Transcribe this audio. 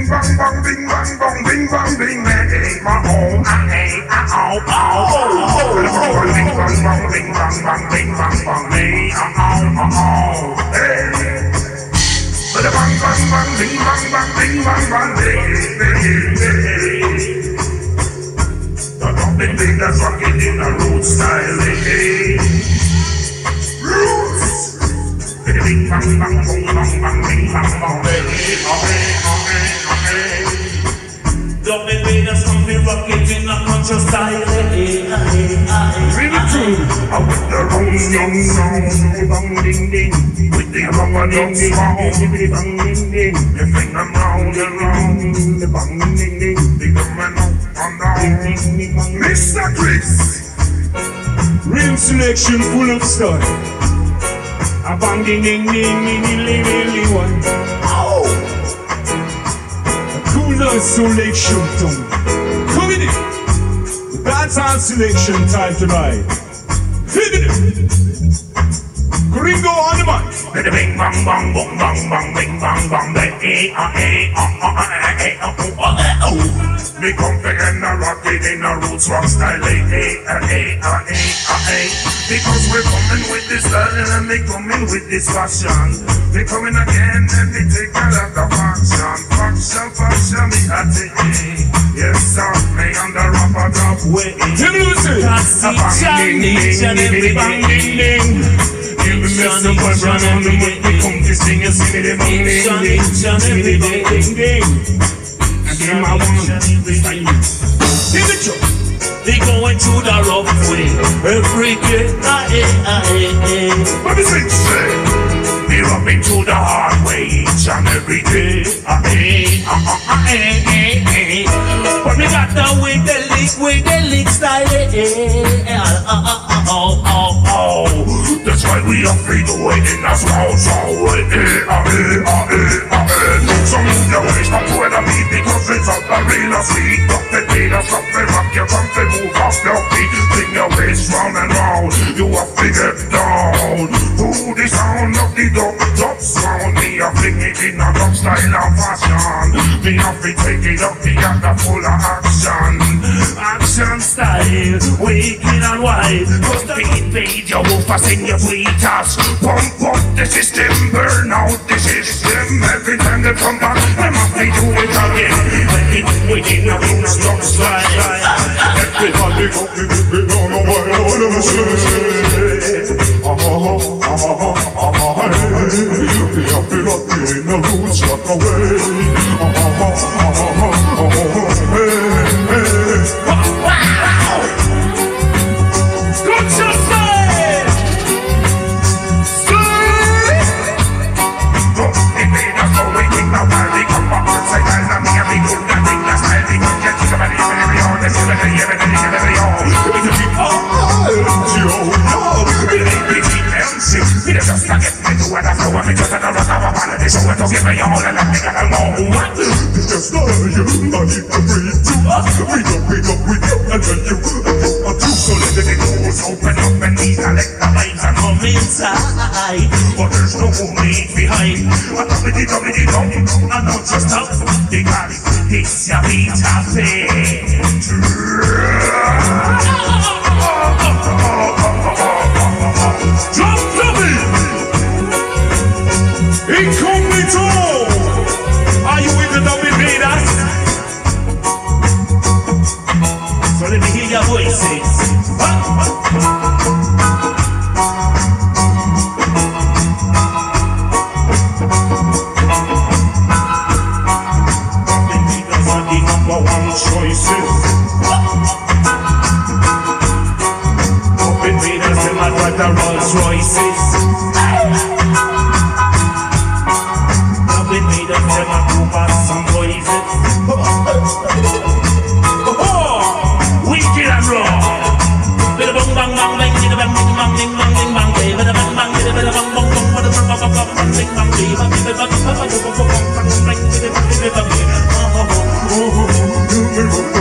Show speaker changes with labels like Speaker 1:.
Speaker 1: bang bang bing bang bang bing bang bing bang my own bing bang bang bing bang bang bing bang bang me hey bang bang bang bing bang bang bing bang bang the dropping thing that's rocking in a road style roots bing bang bang bang bang bang bing bang bang dropping thing that's rocking in a country style really true with the rolling sound bang ding ding with the rubber ding ding bang ding ding you fling them round and round the bang ding ding they come and up and down Mr. Chris real selection full of style a bang ding ding ding lily one oh a cool nice selection tone coming in that's our selection time tonight. Gringo on the mic. Bing bang bang bang bang bang bing bang bang bang me come and rockin' in a roots rock style because we're coming with this style and we coming with this fashion. We coming again and we take a lot of fashion me at the yes sir, me on the rubber top way. Tim Lucy, bang ding ding. You Mr. Boy Brown on the mic, we come to sing and sing it bang ding ding. And then my one style. Here's the truth. They going through the rough way every day. What is it say? They rubbing through the hard way each and every day. But we got the with the lick style. That's why we don't fade away in a small way. So move your waist up to the beat because it's up the real sweet. Drop the beat, stop the rock, you come to move off your feet. Bring your waist round and round, you have to get down. To the sound of the dub sound, me a fling it in a dub style and fashion. Me have to take it up, me got the full of action. Action style, wicked and wild. Just beat your woofers in your tweeters. Pump up the system, burn out the system. Every time they come back, they must do it again. When they do it in a room, strong style. Everybody go, we don't know what I want to say. We have been up in the roots, rock away. But there's no need behind. I don't just stop. They got it. It's your beat drop the beat. Incognito. Are you with the double beaters? So let me hear your voices. Choices. Open meters in my right the Rolls Royces. Open meters in my Coopers, some voices. Wicked and raw. Bit of bang bang bang bang, bit of bang bang bang bang bang bang, bit of bang bang, bit of bang bang bang, bit of bang bang bang bang, bit of bang bang bang.